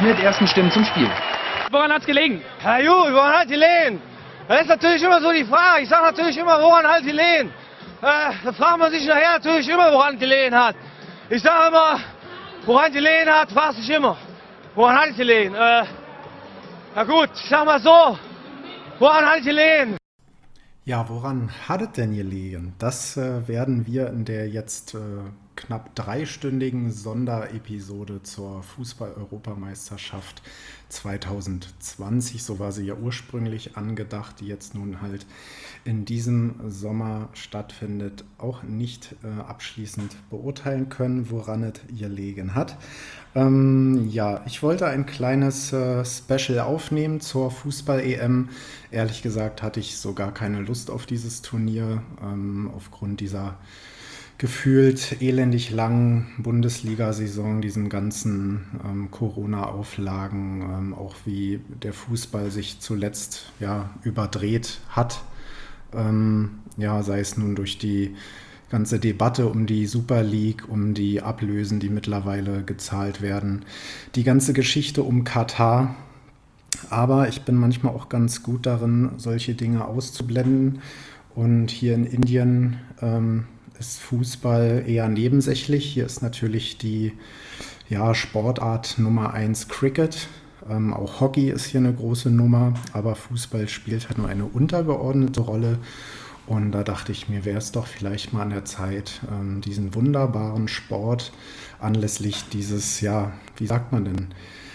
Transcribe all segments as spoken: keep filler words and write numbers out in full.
mit ersten Stimmen zum Spiel. Woran hat's gelegen? Ja gut, woran hat gelegen? Das ist natürlich immer so die Frage. Ich sage natürlich immer, woran hat gelegen? Äh, da fragt man sich nachher natürlich immer, woran gelegen hat. Ich sage immer, woran gelegen hat, fragt sich immer. Woran hat gelegen? Äh, na gut, ich sag mal so, woran hat gelegen? Ja, woran hat es denn gelegen? Das äh, werden wir in der jetzt äh, knapp dreistündigen Sonderepisode zur Fußball-Europameisterschaft zwanzig zwanzig, so war sie ja ursprünglich angedacht, die jetzt nun halt in diesem Sommer stattfindet, auch nicht äh, abschließend beurteilen können, woran es gelegen hat. Ähm, ja, ich wollte ein kleines äh, Special aufnehmen zur Fußball-E M. Ehrlich gesagt hatte ich so gar keine Lust auf dieses Turnier, ähm, aufgrund dieser gefühlt elendig langen Bundesliga-Saison, diesen ganzen ähm, Corona-Auflagen, ähm, auch wie der Fußball sich zuletzt ja überdreht hat. Ähm, ja, sei es nun durch die ganze Debatte um die Super League, um die Ablösen, die mittlerweile gezahlt werden, die ganze Geschichte um Katar. Aber ich bin manchmal auch ganz gut darin, solche Dinge auszublenden. Und hier in Indien ähm, ist Fußball eher nebensächlich. Hier ist natürlich die ja, Sportart Nummer eins Cricket. Ähm, auch Hockey ist hier eine große Nummer, aber Fußball spielt halt nur eine untergeordnete Rolle. Und da dachte ich mir, wäre es doch vielleicht mal an der Zeit, ähm, diesen wunderbaren Sport anlässlich dieses, ja, wie sagt man denn,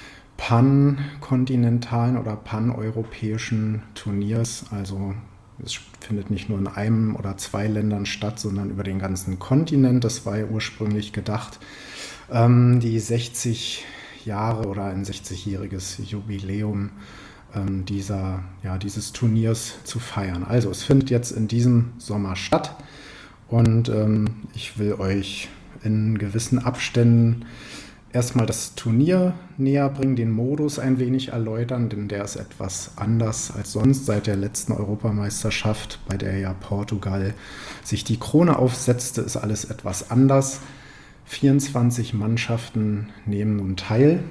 pankontinentalen oder paneuropäischen Turniers, also es findet nicht nur in einem oder zwei Ländern statt, sondern über den ganzen Kontinent. Das war ja ursprünglich gedacht, ähm, die sechzig Jahre oder ein sechzigjähriges Jubiläum ähm, dieser, ja, dieses Turniers zu feiern. Also es findet jetzt in diesem Sommer statt und ähm, ich will euch in gewissen Abständen erstmal das Turnier näher bringen, den Modus ein wenig erläutern, denn der ist etwas anders als sonst seit der letzten Europameisterschaft, bei der ja Portugal sich die Krone aufsetzte, ist alles etwas anders. vierundzwanzig Mannschaften nehmen nun teil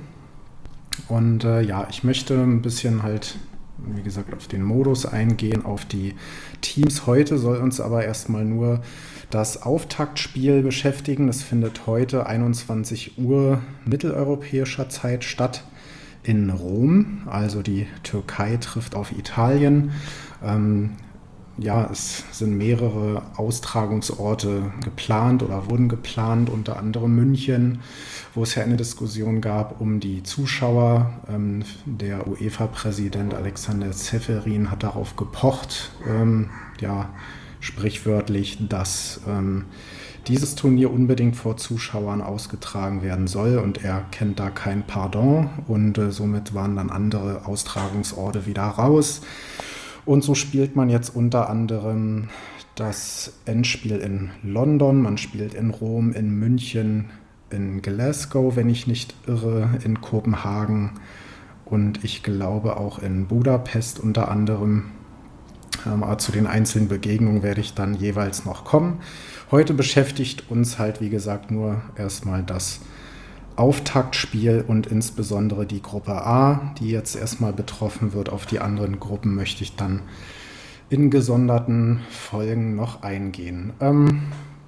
und äh, ja, ich möchte ein bisschen halt, wie gesagt, auf den Modus eingehen, auf die Teams. Heute soll uns aber erstmal nur das Auftaktspiel beschäftigen. Das findet heute einundzwanzig Uhr mitteleuropäischer Zeit statt in Rom. Also die Türkei trifft auf Italien. Ähm, ja, es sind mehrere Austragungsorte geplant oder wurden geplant, unter anderem München, wo es ja eine Diskussion gab um die Zuschauer. Ähm, der UEFA-Präsident Alexander Ceferin hat darauf gepocht, ähm, ja, sprichwörtlich, dass ähm, dieses Turnier unbedingt vor Zuschauern ausgetragen werden soll und er kennt da kein Pardon und äh, somit waren dann andere Austragungsorte wieder raus. Und so spielt man jetzt unter anderem das Endspiel in London, man spielt in Rom, in München, in Glasgow, wenn ich nicht irre, in Kopenhagen und ich glaube auch in Budapest unter anderem. Ähm, aber zu den einzelnen Begegnungen werde ich dann jeweils noch kommen. Heute beschäftigt uns halt, wie gesagt, nur erstmal das Auftaktspiel und insbesondere die Gruppe A, die jetzt erstmal betroffen wird. Auf die anderen Gruppen möchte ich dann in gesonderten Folgen noch eingehen. Ähm,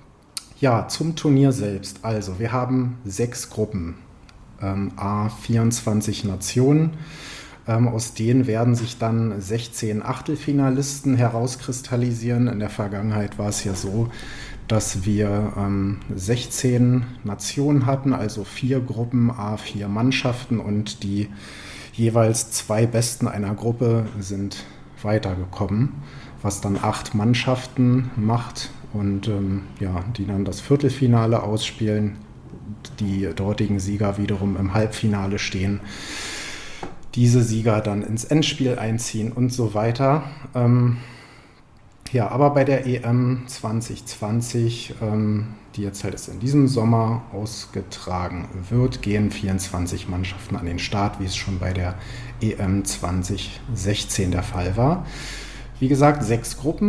ja, zum Turnier selbst. Also, wir haben sechs Gruppen, ähm, A, vierundzwanzig Nationen. Ähm, aus denen werden sich dann sechzehn Achtelfinalisten herauskristallisieren. In der Vergangenheit war es ja so, dass wir ähm, sechzehn Nationen hatten, also vier Gruppen, a vier Mannschaften und die jeweils zwei Besten einer Gruppe sind weitergekommen, was dann acht Mannschaften macht und ähm, ja, die dann das Viertelfinale ausspielen, die dortigen Sieger wiederum im Halbfinale stehen, diese Sieger dann ins Endspiel einziehen und so weiter. Ähm, Ja, aber bei der E M zwanzig zwanzig, ähm, die jetzt halt in diesem Sommer ausgetragen wird, gehen vierundzwanzig Mannschaften an den Start, wie es schon bei der E M zwanzig sechzehn der Fall war. Wie gesagt, sechs Gruppen.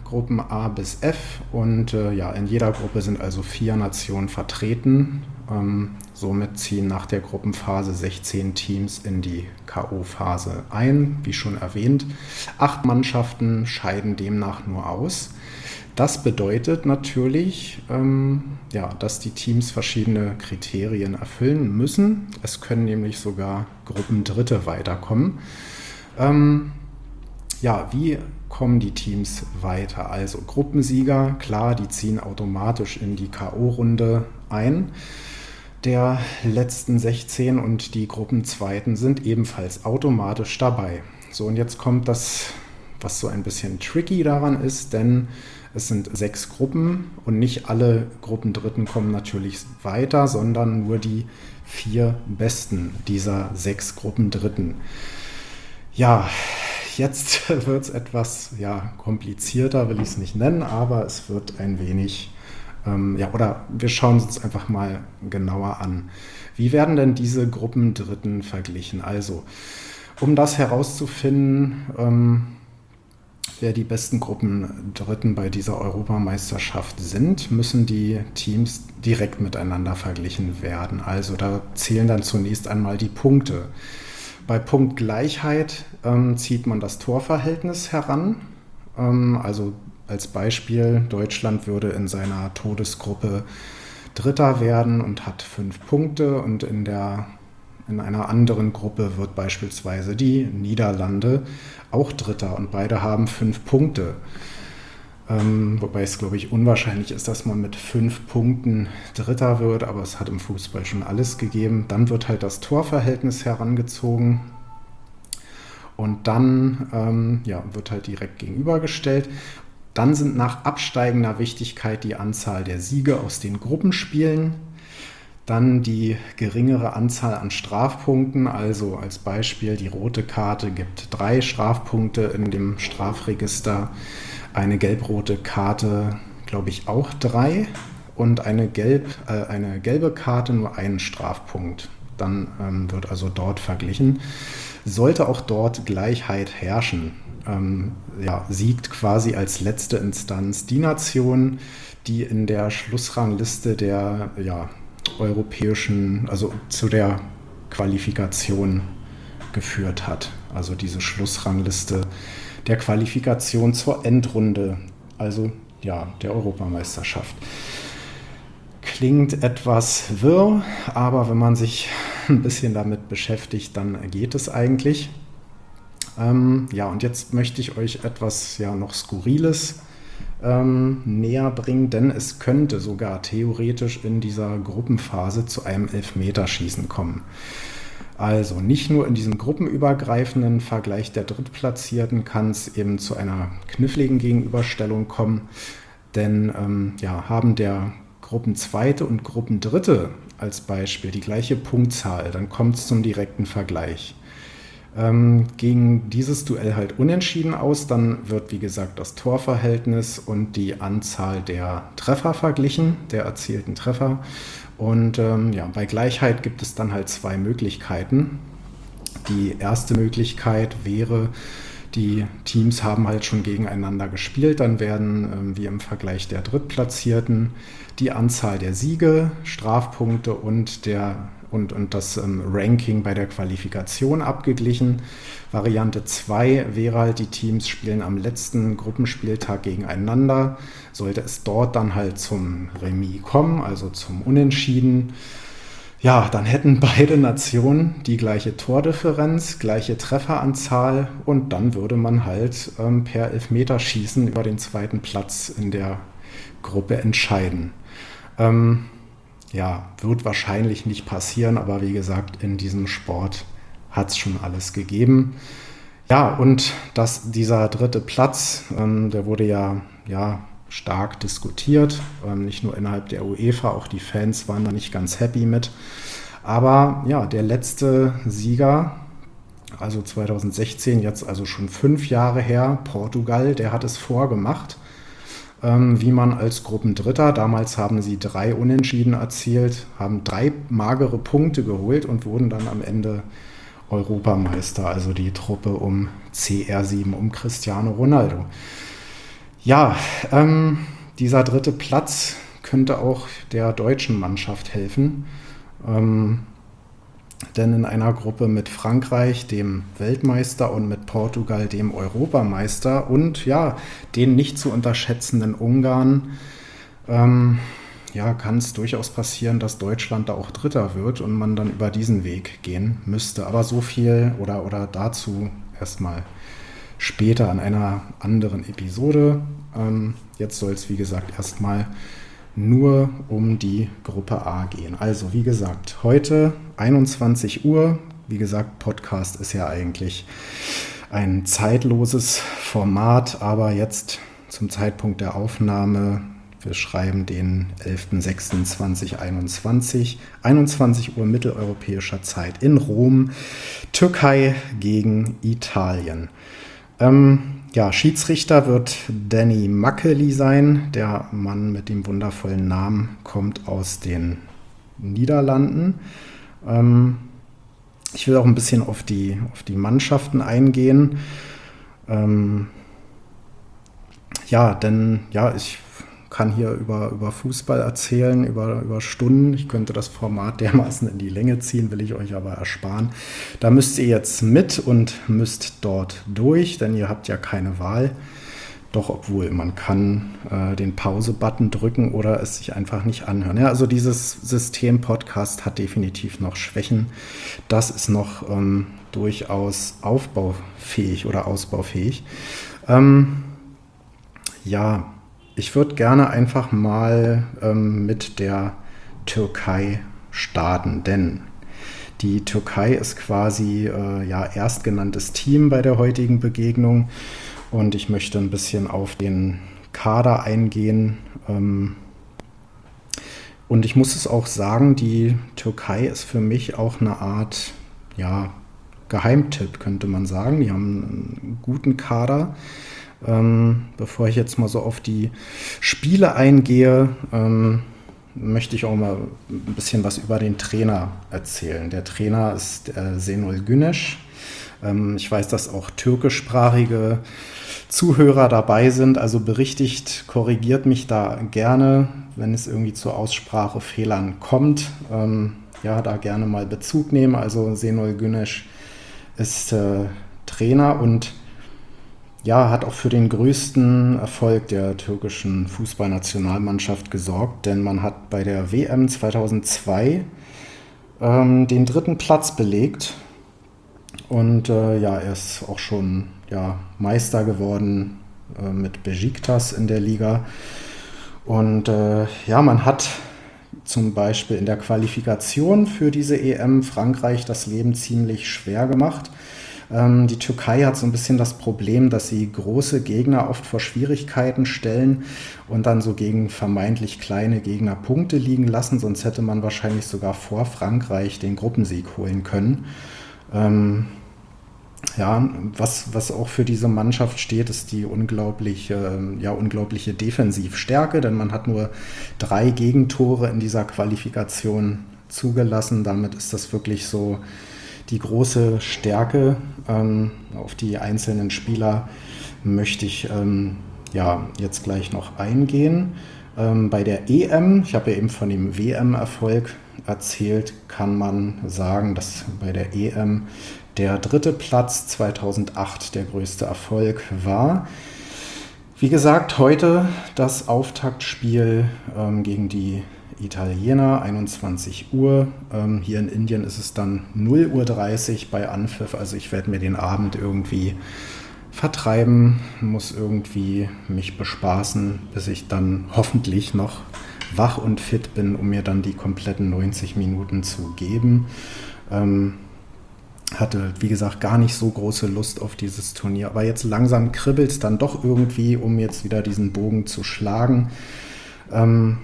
Gruppen A bis F und äh, ja, in jeder Gruppe sind also vier Nationen vertreten. Ähm, somit ziehen nach der Gruppenphase sechzehn Teams in die K O-Phase ein, wie schon erwähnt. Acht Mannschaften scheiden demnach nur aus. Das bedeutet natürlich, ähm, ja, dass die Teams verschiedene Kriterien erfüllen müssen. Es können nämlich sogar Gruppendritte weiterkommen. Ähm, ja, wie kommen die Teams weiter? Also Gruppensieger, klar, die ziehen automatisch in die K O-Runde ein. Der letzten sechzehn und die Gruppenzweiten sind ebenfalls automatisch dabei. So, und jetzt kommt das, was so ein bisschen tricky daran ist, denn es sind sechs Gruppen und nicht alle Gruppendritten kommen natürlich weiter, sondern nur die vier Besten dieser sechs Gruppendritten. Ja, jetzt wird es etwas ja, komplizierter, will ich es nicht nennen, aber es wird ein wenig, ähm, ja, oder wir schauen uns einfach mal genauer an. Wie werden denn diese Gruppendritten verglichen? Also, um das herauszufinden, ähm, wer die besten Gruppendritten bei dieser Europameisterschaft sind, müssen die Teams direkt miteinander verglichen werden. Also da zählen dann zunächst einmal die Punkte. Bei Punktgleichheit ähm, zieht man das Torverhältnis heran. Ähm, also als Beispiel, Deutschland würde in seiner Todesgruppe Dritter werden und hat fünf Punkte und in der In einer anderen Gruppe wird beispielsweise die Niederlande auch Dritter und beide haben fünf Punkte. Ähm, wobei es, glaube ich, unwahrscheinlich ist, dass man mit fünf Punkten Dritter wird, aber es hat im Fußball schon alles gegeben. Dann wird halt das Torverhältnis herangezogen und dann ähm, ja, wird halt direkt gegenübergestellt. Dann sind nach absteigender Wichtigkeit die Anzahl der Siege aus den Gruppenspielen. Dann die geringere Anzahl an Strafpunkten, also als Beispiel die rote Karte gibt drei Strafpunkte in dem Strafregister, eine gelb-rote Karte, glaube ich, auch drei und eine, gelb, äh, eine gelbe Karte nur einen Strafpunkt. Dann ähm, wird also dort verglichen. Sollte auch dort Gleichheit herrschen, ähm, ja, siegt quasi als letzte Instanz die Nation, die in der Schlussrangliste der ja, europäischen, also zu der Qualifikation geführt hat. Also diese Schlussrangliste der Qualifikation zur Endrunde, also ja, der Europameisterschaft. Klingt etwas wirr, aber wenn man sich ein bisschen damit beschäftigt, dann geht es eigentlich. Ähm, ja, und jetzt möchte ich euch etwas ja noch Skurriles Ähm, näher bringen, denn es könnte sogar theoretisch in dieser Gruppenphase zu einem Elfmeterschießen kommen. Also nicht nur in diesem gruppenübergreifenden Vergleich der Drittplatzierten kann es eben zu einer kniffligen Gegenüberstellung kommen, denn ähm, ja, haben der Gruppenzweite und Gruppendritte als Beispiel die gleiche Punktzahl, dann kommt es zum direkten Vergleich. Ähm, ging dieses Duell halt unentschieden aus, dann wird, wie gesagt, das Torverhältnis und die Anzahl der Treffer verglichen, der erzielten Treffer. Und ähm, ja, bei Gleichheit gibt es dann halt zwei Möglichkeiten. Die erste Möglichkeit wäre, die Teams haben halt schon gegeneinander gespielt, dann werden, ähm, wie im Vergleich der Drittplatzierten, die Anzahl der Siege, Strafpunkte und der Und, und das ähm, Ranking bei der Qualifikation abgeglichen. Variante zwei wäre halt, die Teams spielen am letzten Gruppenspieltag gegeneinander. Sollte es dort dann halt zum Remis kommen, also zum Unentschieden, ja, dann hätten beide Nationen die gleiche Tordifferenz, gleiche Trefferanzahl und dann würde man halt ähm, per Elfmeterschießen über den zweiten Platz in der Gruppe entscheiden. Ähm, Ja, wird wahrscheinlich nicht passieren, aber wie gesagt, in diesem Sport hat es schon alles gegeben. Ja, und das, dieser dritte Platz, ähm, der wurde ja, ja stark diskutiert, ähm, nicht nur innerhalb der UEFA, auch die Fans waren da nicht ganz happy mit. Aber ja, der letzte Sieger, also zweitausendsechzehn, jetzt also schon fünf Jahre her, Portugal, der hat es vorgemacht, wie man als Gruppendritter, damals haben sie drei Unentschieden erzielt, haben drei magere Punkte geholt und wurden dann am Ende Europameister, also die Truppe um C R sieben, um Cristiano Ronaldo. Ja, ähm, dieser dritte Platz könnte auch der deutschen Mannschaft helfen. Ähm, denn in einer Gruppe mit Frankreich, dem Weltmeister, und mit Portugal, dem Europameister, und ja, den nicht zu unterschätzenden Ungarn, ähm, ja, kann es durchaus passieren, dass Deutschland da auch Dritter wird und man dann über diesen Weg gehen müsste. Aber so viel oder, oder dazu erstmal später an einer anderen Episode. Ähm, jetzt soll es, wie gesagt, erstmal nur um die Gruppe A gehen. Also, wie gesagt, heute einundzwanzig Uhr. Wie gesagt, Podcast ist ja eigentlich ein zeitloses Format, aber jetzt zum Zeitpunkt der Aufnahme, wir schreiben den elften sechsten zweitausendeinundzwanzig, einundzwanzig Uhr mitteleuropäischer Zeit in Rom, Türkei gegen Italien. Ähm, ja, Schiedsrichter wird Danny Makkely sein. Der Mann mit dem wundervollen Namen kommt aus den Niederlanden. Ähm, ich will auch ein bisschen auf die, auf die Mannschaften eingehen. Ähm, ja, denn ja, ich kann hier über, über Fußball erzählen, über, über Stunden. Ich könnte das Format dermaßen in die Länge ziehen, will ich euch aber ersparen. Da müsst ihr jetzt mit und müsst dort durch, denn ihr habt ja keine Wahl. Doch, obwohl, man kann äh, den Pause-Button drücken oder es sich einfach nicht anhören. Ja, also dieses System-Podcast hat definitiv noch Schwächen. Das ist noch ähm, durchaus aufbaufähig oder ausbaufähig. Ähm, ja, ich würde gerne einfach mal ähm, mit der Türkei starten, denn die Türkei ist quasi äh, ja, erstgenanntes Team bei der heutigen Begegnung und ich möchte ein bisschen auf den Kader eingehen. Ähm, und ich muss es auch sagen, die Türkei ist für mich auch eine Art ja, Geheimtipp, könnte man sagen. Die haben einen guten Kader. Ähm, bevor ich jetzt mal so auf die Spiele eingehe, ähm, möchte ich auch mal ein bisschen was über den Trainer erzählen. Der Trainer ist äh, Şenol Güneş. Ähm, ich weiß, dass auch türkischsprachige Zuhörer dabei sind, also berichtigt, korrigiert mich da gerne, wenn es irgendwie zu Aussprachefehlern kommt. Ähm, ja, da gerne mal Bezug nehmen. Also Şenol Güneş ist äh, Trainer und ja, hat auch für den größten Erfolg der türkischen Fußballnationalmannschaft gesorgt, denn man hat bei der W M zweitausendzwei ähm, den dritten Platz belegt und äh, ja, er ist auch schon ja, Meister geworden äh, mit Beşiktaş in der Liga und äh, ja, man hat zum Beispiel in der Qualifikation für diese E M Frankreich das Leben ziemlich schwer gemacht. Die Türkei hat so ein bisschen das Problem, dass sie große Gegner oft vor Schwierigkeiten stellen und dann so gegen vermeintlich kleine Gegner Punkte liegen lassen. Sonst hätte man wahrscheinlich sogar vor Frankreich den Gruppensieg holen können. Ähm, ja, was, was auch für diese Mannschaft steht, ist die unglaubliche, ja, unglaubliche Defensivstärke, denn man hat nur drei Gegentore in dieser Qualifikation zugelassen. Damit ist das wirklich so die große Stärke. Ähm, auf die einzelnen Spieler möchte ich ähm, ja, jetzt gleich noch eingehen. Ähm, bei der E M, ich habe ja eben von dem W M-Erfolg erzählt, kann man sagen, dass bei der E M der dritte Platz zweitausendacht der größte Erfolg war. Wie gesagt, heute das Auftaktspiel ähm, gegen die Italiener, einundzwanzig Uhr. Ähm, hier in Indien ist es dann null Uhr dreißig bei Anpfiff. Also ich werde mir den Abend irgendwie vertreiben, muss irgendwie mich bespaßen, bis ich dann hoffentlich noch wach und fit bin, um mir dann die kompletten neunzig Minuten zu geben. Ähm, hatte, wie gesagt, gar nicht so große Lust auf dieses Turnier. Aber jetzt langsam kribbelt es dann doch irgendwie, um jetzt wieder diesen Bogen zu schlagen. Ähm,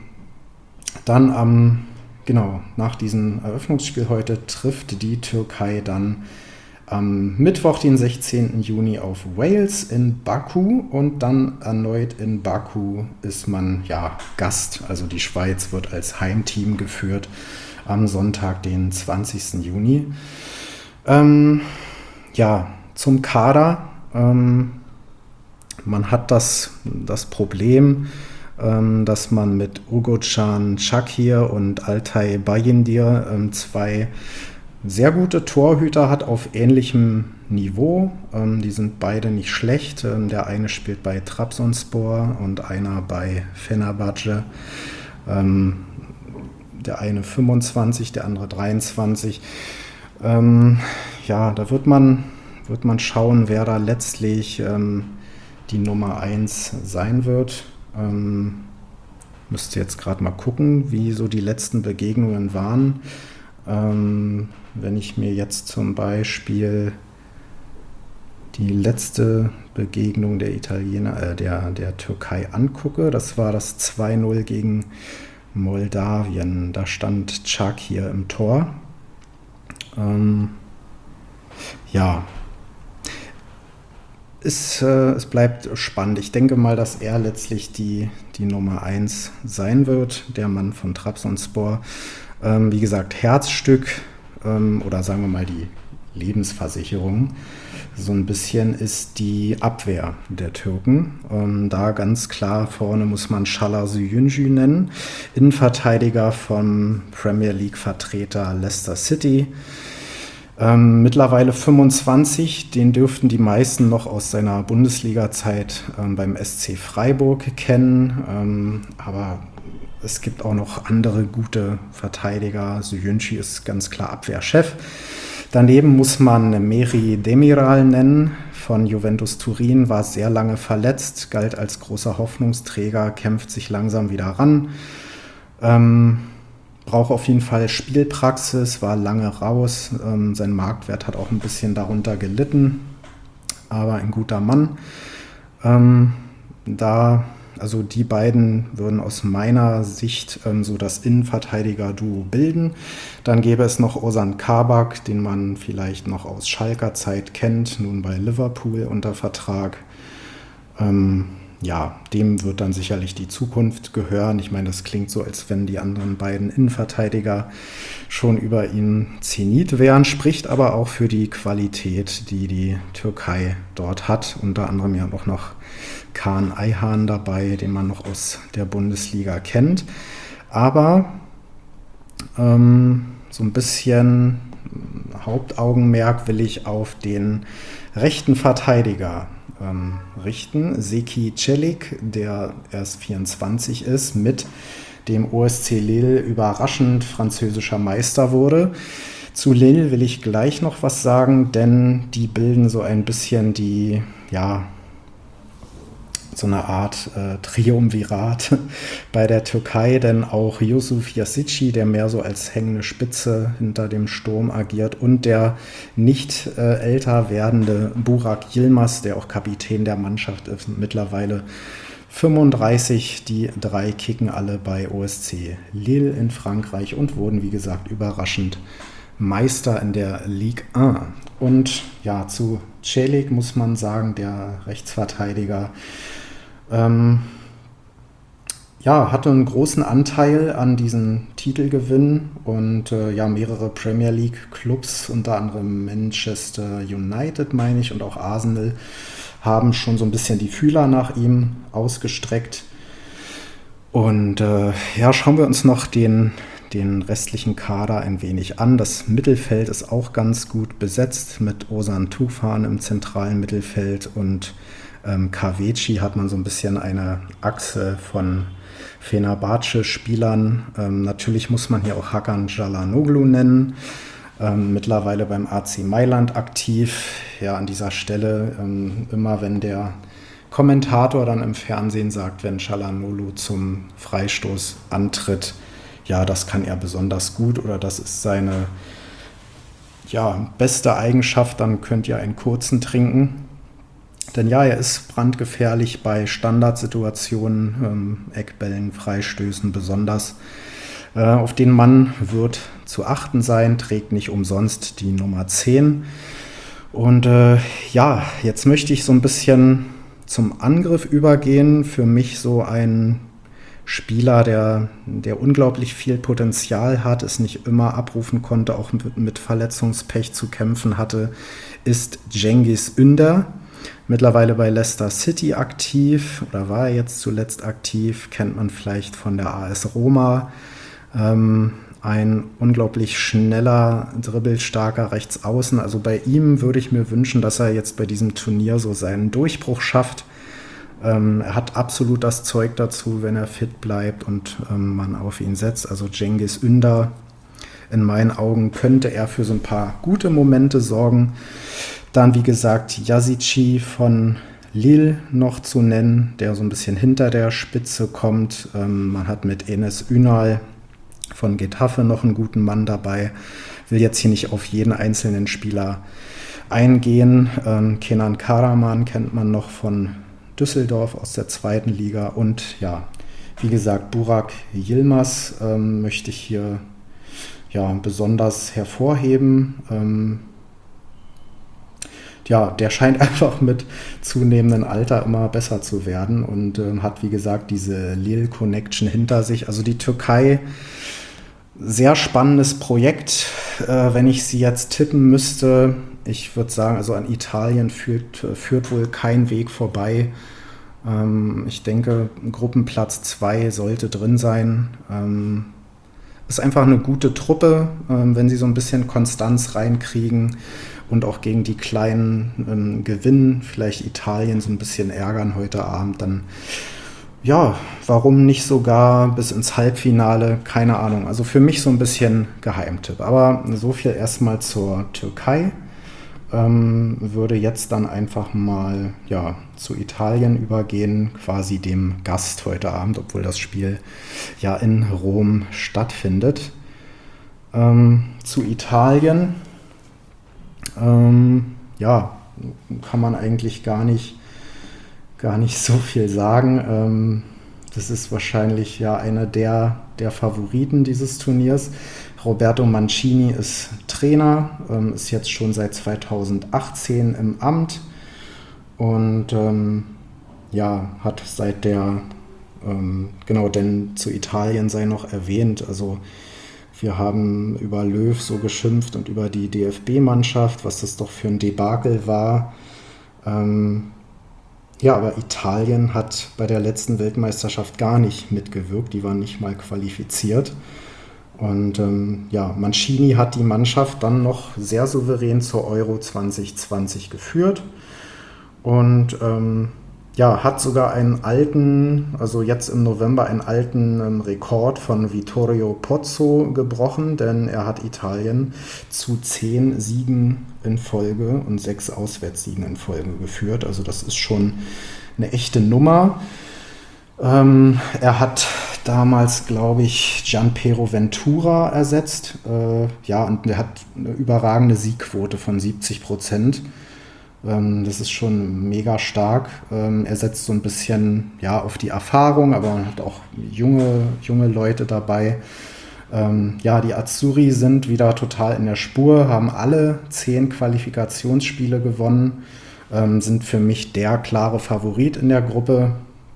Dann am, genau, nach diesem Eröffnungsspiel heute trifft die Türkei dann am Mittwoch, den sechzehnten Juni auf Wales in Baku und dann erneut in Baku ist man ja Gast. Also die Schweiz wird als Heimteam geführt am Sonntag, den zwanzigsten Juni. Ähm, ja, zum Kader. Ähm, Man hat das, das Problem, ähm, dass man mit Uğurcan Çakır und Altay Bayındır ähm, zwei sehr gute Torhüter hat auf ähnlichem Niveau. Ähm, die sind beide nicht schlecht. Ähm, der eine spielt bei Trabzonspor und einer bei Fenerbahçe. Ähm, der eine fünfundzwanzig, der andere dreiundzwanzig. Ähm, ja, da wird man, wird man schauen, wer da letztlich ähm, die Nummer eins sein wird. Ähm, müsste jetzt gerade mal gucken, wie so die letzten Begegnungen waren. Ähm, wenn ich mir jetzt zum Beispiel die letzte Begegnung der Italiener, äh, der, der Türkei angucke, das war das zwei null gegen Moldawien. Da stand Çakır im Tor. Ähm, ja, es, äh, es bleibt spannend. Ich denke mal, dass er letztlich die, die Nummer eins sein wird, der Mann von Trabzonspor. Ähm, wie gesagt, Herzstück ähm, oder sagen wir mal die Lebensversicherung so ein bisschen ist die Abwehr der Türken. Ähm, da ganz klar vorne muss man Çağlar Söyüncü nennen, Innenverteidiger vom Premier League-Vertreter Leicester City. Ähm, mittlerweile fünfundzwanzig, den dürften die meisten noch aus seiner Bundesliga-Zeit ähm, beim S C Freiburg kennen, ähm, aber es gibt auch noch andere gute Verteidiger. Söyüncü ist ganz klar Abwehrchef. Daneben muss man Meri Demiral nennen, von Juventus Turin, war sehr lange verletzt, galt als großer Hoffnungsträger, kämpft sich langsam wieder ran. Ähm, braucht auf jeden Fall Spielpraxis, war lange raus. Ähm, sein Marktwert hat auch ein bisschen darunter gelitten, aber ein guter Mann. Ähm, da Also die beiden würden aus meiner Sicht ähm, so das Innenverteidiger-Duo bilden. Dann gäbe es noch Ozan Kabak, den man vielleicht noch aus Schalker Zeit kennt, nun bei Liverpool unter Vertrag. Ähm, ja, dem wird dann sicherlich die Zukunft gehören. Ich meine, das klingt so, als wenn die anderen beiden Innenverteidiger schon über ihn Zenit wären, spricht aber auch für die Qualität, die die Türkei dort hat. Unter anderem ja auch noch Kaan Ayhan dabei, den man noch aus der Bundesliga kennt. Aber ähm, so ein bisschen Hauptaugenmerk will ich auf den rechten Verteidiger ähm, richten. Zeki Çelik, der erst vierundzwanzig ist, mit dem O S C Lille überraschend französischer Meister wurde. Zu Lille will ich gleich noch was sagen, denn die bilden so ein bisschen die, ja, so eine Art äh, Triumvirat bei der Türkei, denn auch Yusuf Yazici, der mehr so als hängende Spitze hinter dem Sturm agiert, und der nicht äh, älter werdende Burak Yilmaz, der auch Kapitän der Mannschaft ist, mittlerweile fünfunddreißig, die drei kicken alle bei O S C Lille in Frankreich und wurden, wie gesagt, überraschend Meister in der Ligue eins. Und ja, zu Çelik muss man sagen, der Rechtsverteidiger, ähm, ja, hatte einen großen Anteil an diesen Titelgewinn und äh, ja, mehrere Premier League Clubs, unter anderem Manchester United, meine ich, und auch Arsenal, haben schon so ein bisschen die Fühler nach ihm ausgestreckt. Und äh, ja, schauen wir uns noch den, den restlichen Kader ein wenig an. Das Mittelfeld ist auch ganz gut besetzt mit Ozan Tufan im zentralen Mittelfeld und ähm, Kahveci hat man so ein bisschen eine Achse von Fenerbahçe-Spielern. Ähm, natürlich muss man hier auch Hakan Çalhanoğlu nennen, ähm, mittlerweile beim A C Mailand aktiv. Ja, an dieser Stelle ähm, immer, wenn der Kommentator dann im Fernsehen sagt, wenn Çalhanoğlu zum Freistoß antritt, ja, das kann er besonders gut oder das ist seine ja, beste Eigenschaft, dann könnt ihr einen kurzen trinken. Denn ja, er ist brandgefährlich bei Standardsituationen, ähm, Eckbällen, Freistößen besonders. Äh, auf den Mann wird zu achten sein, trägt nicht umsonst die Nummer zehn. Und äh, ja, jetzt möchte ich so ein bisschen zum Angriff übergehen. Für mich so ein Spieler, der, der unglaublich viel Potenzial hat, es nicht immer abrufen konnte, auch mit, mit Verletzungspech zu kämpfen hatte, ist Cengiz Ünder. mittlerweile bei Leicester City aktiv oder war er jetzt zuletzt aktiv, kennt man vielleicht von der A S Roma. Ähm, ein unglaublich schneller, dribbelstarker Rechtsaußen. Also bei ihm würde ich mir wünschen, dass er jetzt bei diesem Turnier so seinen Durchbruch schafft. Ähm, er hat absolut das Zeug dazu, wenn er fit bleibt und ähm, man auf ihn setzt. Also Cengiz Ünder, in meinen Augen könnte er für so ein paar gute Momente sorgen. Dann, wie gesagt, Yazici von Lille noch zu nennen, der so ein bisschen hinter der Spitze kommt. Ähm, man hat mit Enes Ünal von Getafe noch einen guten Mann dabei. Will jetzt hier nicht auf jeden einzelnen Spieler eingehen. Ähm, Kenan Karaman kennt man noch von Düsseldorf aus der zweiten Liga. Und ja, wie gesagt, Burak Yilmaz ähm, möchte ich hier ja, besonders hervorheben. Ähm, ja, der scheint einfach mit zunehmendem Alter immer besser zu werden und äh, hat, wie gesagt, diese Lille-Connection hinter sich. Also die Türkei, sehr spannendes Projekt. Äh, wenn ich sie jetzt tippen müsste, ich würde sagen, also an Italien führt, führt wohl kein Weg vorbei. Ähm, ich denke, Gruppenplatz zwei sollte drin sein. Ähm, ist einfach eine gute Truppe, ähm, wenn sie so ein bisschen Konstanz reinkriegen und auch gegen die Kleinen ähm, gewinnen, vielleicht Italien so ein bisschen ärgern heute Abend, dann ja, warum nicht sogar bis ins Halbfinale? Keine Ahnung. Also für mich so ein bisschen Geheimtipp. Aber so viel erstmal zur Türkei. Ähm, würde jetzt dann einfach mal ja, zu Italien übergehen, quasi dem Gast heute Abend, obwohl das Spiel ja in Rom stattfindet. Ähm, zu Italien, ähm, ja, kann man eigentlich gar nicht gar nicht so viel sagen. Ähm, das ist wahrscheinlich ja einer der, der Favoriten dieses Turniers. Roberto Mancini ist Trainer, ähm, ist jetzt schon seit zweitausendachtzehn im Amt und ähm, ja, hat seit der, ähm, genau, denn zu Italien sei noch erwähnt, also wir haben über Löw so geschimpft und über die D F B-Mannschaft, was das doch für ein Debakel war. Ähm, Ja, aber Italien hat bei der letzten Weltmeisterschaft gar nicht mitgewirkt. Die waren nicht mal qualifiziert. Und ähm, ja, Mancini hat die Mannschaft dann noch sehr souverän zur Euro zwanzig zwanzig geführt. Und ähm, ja, hat sogar einen alten, also jetzt im November einen alten ähm, Rekord von Vittorio Pozzo gebrochen, denn er hat Italien zu zehn Siegen in Folge und sechs Auswärtssiegen in Folge geführt. Also das ist schon eine echte Nummer. Ähm, er hat damals, glaube ich, Gianpiero Ventura ersetzt. Äh, ja, und er hat eine überragende Siegquote von siebzig Prozent. Das ist schon mega stark. Er setzt so ein bisschen ja, auf die Erfahrung, aber man hat auch junge, junge Leute dabei. Ja, die Azzurri sind wieder total in der Spur, haben alle zehn Qualifikationsspiele gewonnen, sind für mich der klare Favorit in der Gruppe.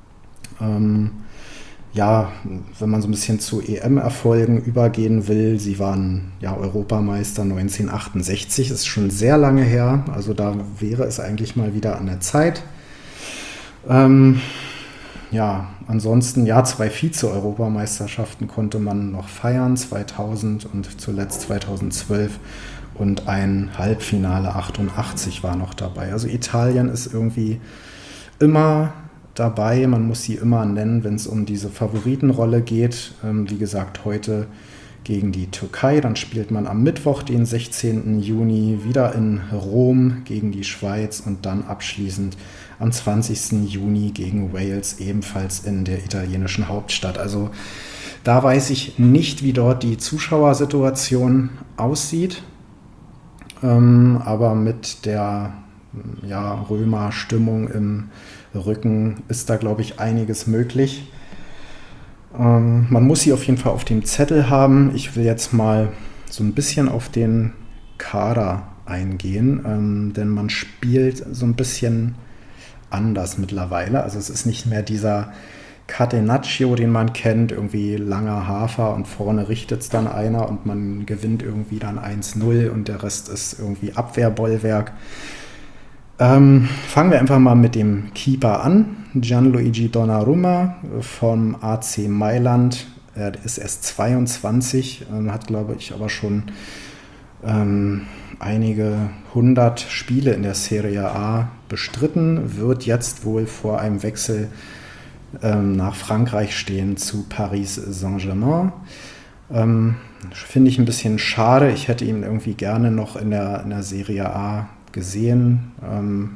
Ja, wenn man so ein bisschen zu E M-Erfolgen übergehen will, sie waren ja Europameister neunzehnhundertachtundsechzig, ist schon sehr lange her, also da wäre es eigentlich mal wieder an der Zeit. Ähm, ja, ansonsten, ja, zwei Vize-Europameisterschaften konnte man noch feiern, zweitausend und zuletzt zweitausendzwölf und ein Halbfinale achtundachtzig war noch dabei. Also Italien ist irgendwie immer dabei, man muss sie immer nennen, wenn es um diese Favoritenrolle geht. Ähm, wie gesagt, heute gegen die Türkei, dann spielt man am Mittwoch, den sechzehnten Juni, wieder in Rom gegen die Schweiz und dann abschließend am zwanzigsten Juni gegen Wales, ebenfalls in der italienischen Hauptstadt. Also da weiß ich nicht, wie dort die Zuschauersituation aussieht, ähm, aber mit der ja, Römer-Stimmung im Rücken ist da, glaube ich, einiges möglich. Ähm, man muss sie auf jeden Fall auf dem Zettel haben. Ich will jetzt mal so ein bisschen auf den Kader eingehen, ähm, denn man spielt so ein bisschen anders mittlerweile. Also es ist nicht mehr dieser Catenaccio, den man kennt, irgendwie langer Hafer und vorne richtet es dann einer und man gewinnt irgendwie dann eins null und der Rest ist irgendwie Abwehrbollwerk. Ähm, fangen wir einfach mal mit dem Keeper an. Gianluigi Donnarumma vom A C Mailand. Er ist erst zweiundzwanzig, ähm, hat, glaube ich, aber schon ähm, einige hundert Spiele in der Serie A bestritten, wird jetzt wohl vor einem Wechsel ähm, nach Frankreich stehen zu Paris Saint-Germain. Ähm, finde ich ein bisschen schade. Ich hätte ihn irgendwie gerne noch in der, in der Serie A gesehen. Ähm,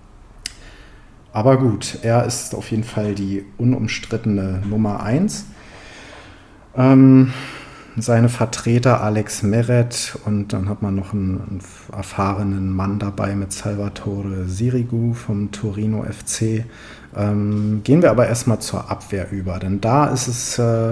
aber gut, er ist auf jeden Fall die unumstrittene Nummer eins. Ähm, seine Vertreter Alex Meret und dann hat man noch einen, einen erfahrenen Mann dabei mit Salvatore Sirigu vom Torino F C. Ähm, gehen wir aber erstmal zur Abwehr über, denn da ist es, äh,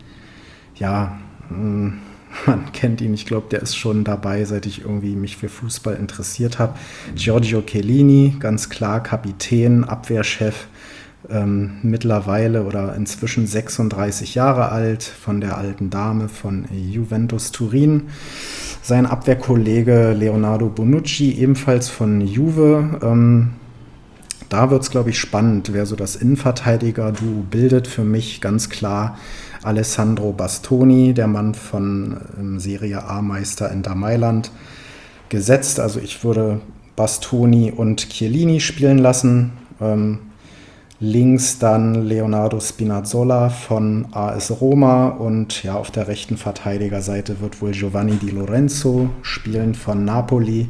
ja, mh, man kennt ihn, ich glaube, der ist schon dabei, seit ich irgendwie mich für Fußball interessiert habe. Giorgio Chiellini, ganz klar Kapitän, Abwehrchef, ähm, mittlerweile oder inzwischen sechsunddreißig Jahre alt, von der alten Dame von Juventus Turin. Sein Abwehrkollege Leonardo Bonucci, ebenfalls von Juve. Ähm, da wird es, glaube ich, spannend, wer so das Innenverteidiger-Duo bildet. Für mich ganz klar Alessandro Bastoni, der Mann von ähm, Serie A-Meister Inter Mailand, gesetzt. Also ich würde Bastoni und Chiellini spielen lassen. Ähm, links dann Leonardo Spinazzola von A S Roma und ja, auf der rechten Verteidigerseite wird wohl Giovanni Di Lorenzo spielen von Napoli.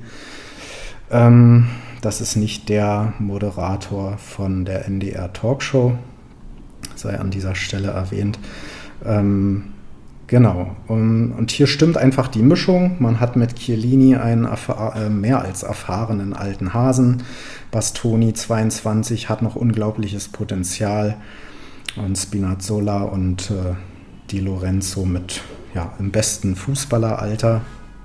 Ähm, das ist nicht der Moderator von der N D R Talkshow, sei an dieser Stelle erwähnt. Ähm, genau, und, und hier stimmt einfach die Mischung. Man hat mit Chiellini einen äh, mehr als erfahrenen alten Hasen. Bastoni, zweiundzwanzig, hat noch unglaubliches Potenzial. Und Spinazzola und äh, Di Lorenzo mit ja, im besten Fußballeralter.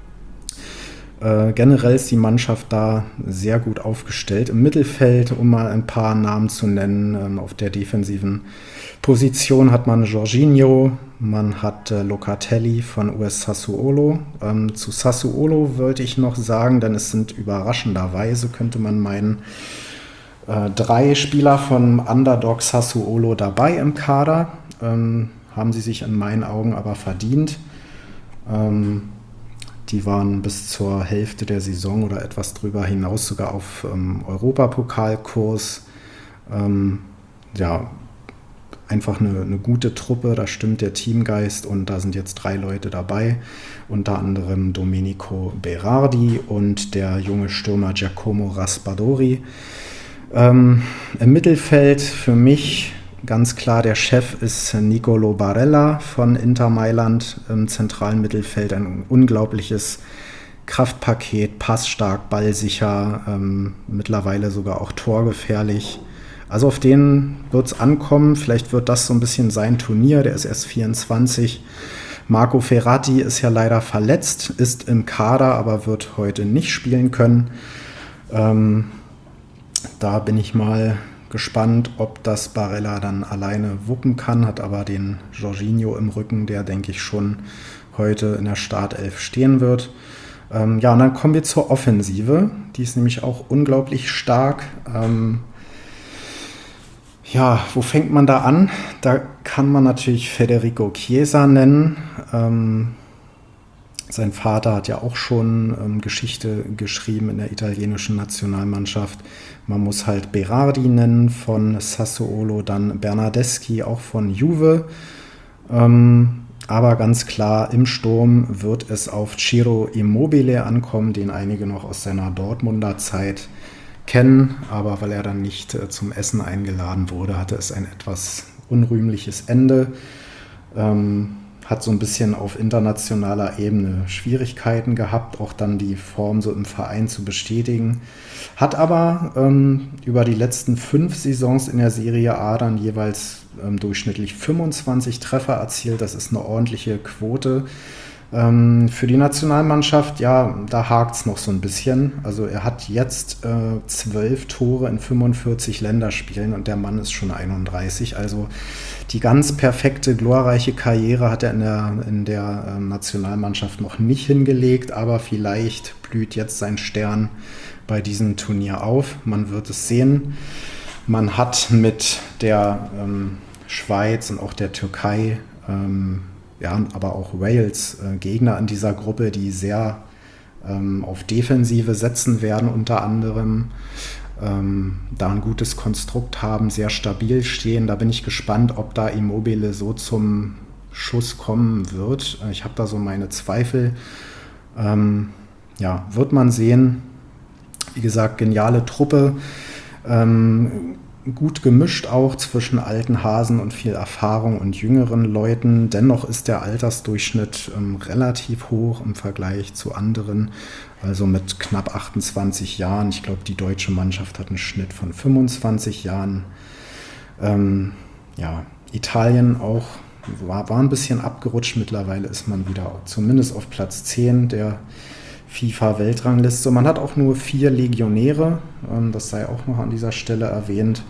Äh, generell ist die Mannschaft da sehr gut aufgestellt. Im Mittelfeld, um mal ein paar Namen zu nennen, ähm, auf der defensiven Position hat man Jorginho, man hat äh, Locatelli von U S Sassuolo. Ähm, zu Sassuolo wollte ich noch sagen, denn es sind überraschenderweise, könnte man meinen, äh, drei Spieler von Underdog Sassuolo dabei im Kader. Ähm, haben sie sich in meinen Augen aber verdient. Ähm, Die waren bis zur Hälfte der Saison oder etwas drüber hinaus sogar auf ähm, Europapokalkurs. Ähm, ja, einfach eine, eine gute Truppe, da stimmt der Teamgeist und da sind jetzt drei Leute dabei, unter anderem Domenico Berardi und der junge Stürmer Giacomo Raspadori. Ähm, Im Mittelfeld für mich ganz klar der Chef ist Nicolo Barella von Inter Mailand, im zentralen Mittelfeld ein unglaubliches Kraftpaket, passstark, ballsicher, ähm, mittlerweile sogar auch torgefährlich. Also auf den wird es ankommen, vielleicht wird das so ein bisschen sein Turnier, der ist erst vierundzwanzig. Marco Verratti ist ja leider verletzt, ist im Kader, aber wird heute nicht spielen können. Ähm, da bin ich mal gespannt, ob das Barella dann alleine wuppen kann, hat aber den Jorginho im Rücken, der, denke ich, schon heute in der Startelf stehen wird. Ähm, ja, und dann kommen wir zur Offensive, die ist nämlich auch unglaublich stark. Ähm, ja, wo fängt man da an? Da kann man natürlich Federico Chiesa nennen. Ähm, sein Vater hat ja auch schon ähm, Geschichte geschrieben in der italienischen Nationalmannschaft. Man muss halt Berardi nennen von Sassuolo, dann Bernardeschi auch von Juve. Ähm, aber ganz klar, im Sturm wird es auf Ciro Immobile ankommen, den einige noch aus seiner Dortmunder Zeit kennen. Aber weil er dann nicht äh, zum Essen eingeladen wurde, hatte es ein etwas unrühmliches Ende. Ähm, hat so ein bisschen auf internationaler Ebene Schwierigkeiten gehabt, auch dann die Form so im Verein zu bestätigen. Hat aber ähm, über die letzten fünf Saisons in der Serie A dann jeweils ähm, durchschnittlich fünfundzwanzig Treffer erzielt. Das ist eine ordentliche Quote. Ähm, für die Nationalmannschaft, ja, da hakt es noch so ein bisschen. Also er hat jetzt äh, zwölf Tore in fünfundvierzig Länderspielen und der Mann ist schon einunddreißig. Also die ganz perfekte, glorreiche Karriere hat er in der, in der äh, Nationalmannschaft noch nicht hingelegt, aber vielleicht blüht jetzt sein Stern bei diesem Turnier auf. Man wird es sehen. Man hat mit der ähm, Schweiz und auch der Türkei, ähm, ja, aber auch Wales äh, Gegner in dieser Gruppe, die sehr ähm, auf Defensive setzen werden, unter anderem. Ähm, da ein gutes Konstrukt haben, sehr stabil stehen. Da bin ich gespannt, ob da Immobile so zum Schuss kommen wird. Ich habe da so meine Zweifel. Ähm, ja, wird man sehen. Wie gesagt, geniale Truppe. Ähm, gut gemischt auch zwischen alten Hasen und viel Erfahrung und jüngeren Leuten. Dennoch ist der Altersdurchschnitt ähm, relativ hoch im Vergleich zu anderen. Also mit knapp achtundzwanzig Jahren. Ich glaube, die deutsche Mannschaft hat einen Schnitt von fünfundzwanzig Jahren. Ähm, ja, Italien auch war, war ein bisschen abgerutscht. Mittlerweile ist man wieder zumindest auf Platz zehn der FIFA-Weltrangliste. Man hat auch nur vier Legionäre, ähm, das sei auch noch an dieser Stelle erwähnt.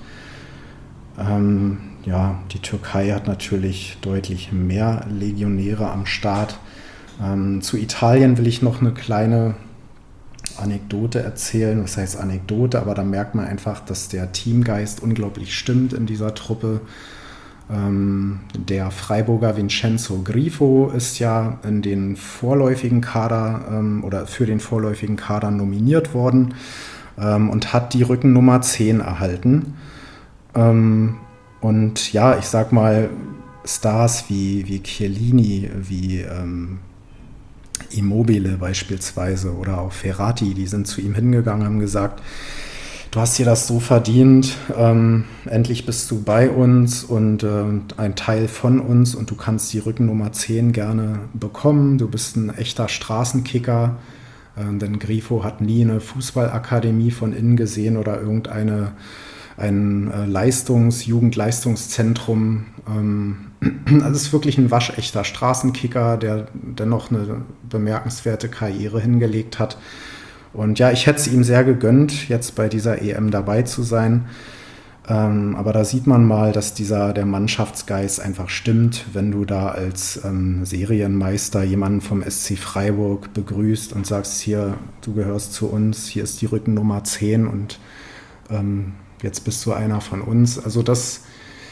Ähm, ja, die Türkei hat natürlich deutlich mehr Legionäre am Start. Ähm, zu Italien will ich noch eine kleine Anekdote erzählen. Was heißt Anekdote? Aber da merkt man einfach, dass der Teamgeist unglaublich stimmt in dieser Truppe. Ähm, der Freiburger Vincenzo Grifo ist ja in den vorläufigen Kader ähm, oder für den vorläufigen Kader nominiert worden ähm, und hat die Rückennummer zehn erhalten. Ähm, und ja, ich sag mal, Stars wie, wie Chiellini, wie ähm, Immobile beispielsweise oder auch Verratti, die sind zu ihm hingegangen und haben gesagt, du hast dir das so verdient, ähm, endlich bist du bei uns und äh, ein Teil von uns und du kannst die Rückennummer zehn gerne bekommen. Du bist ein echter Straßenkicker, äh, denn Grifo hat nie eine Fußballakademie von innen gesehen oder irgendeine ein äh, Leistungs-, Jugendleistungszentrum. Ähm, das ist wirklich ein waschechter Straßenkicker, der dennoch eine bemerkenswerte Karriere hingelegt hat. Und ja, ich hätte es ihm sehr gegönnt, jetzt bei dieser E M dabei zu sein. Ähm, aber da sieht man mal, dass dieser, der Mannschaftsgeist einfach stimmt, wenn du da als ähm, Serienmeister jemanden vom S C Freiburg begrüßt und sagst, hier, du gehörst zu uns, hier ist die Rückennummer zehn und ähm, jetzt bist du einer von uns. Also das,